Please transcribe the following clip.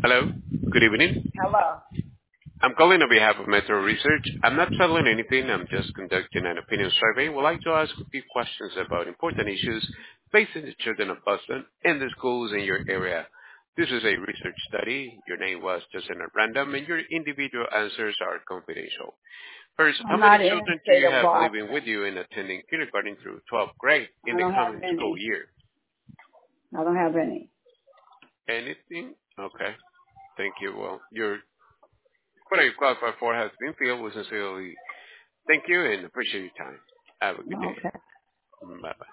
Hello. Good evening. Hello. I'm calling on behalf of Metro Research. I'm not selling anything. I'm just conducting an opinion survey. We'd like to ask a few questions about important issues facing the children of Boston and the schools in your area. This is a research study. Your name was chosen at random, and your individual answers are confidential. First, how I'm many not in the children do state you of have living Boston. with you and attending kindergarten through 12th grade in I the don't have coming school any. year? I don't have any. Anything? Okay. Thank you. Well, what you qualified for has been filled. We sincerely thank you and appreciate your time. Have a good day. Okay. Bye bye.